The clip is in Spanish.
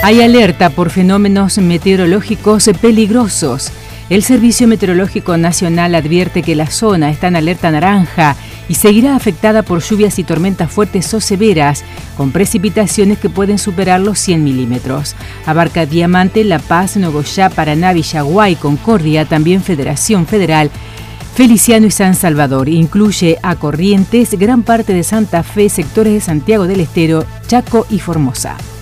Hay alerta por fenómenos meteorológicos peligrosos. El Servicio Meteorológico Nacional advierte que la zona está en alerta naranja y seguirá afectada por lluvias y tormentas fuertes o severas, con precipitaciones que pueden superar los 100 milímetros. Abarca Diamante, La Paz, Nogoyá, Paraná, Villaguay, Concordia, también Federación Federal, Feliciano y San Salvador. Incluye a Corrientes, gran parte de Santa Fe, sectores de Santiago del Estero, Chaco y Formosa.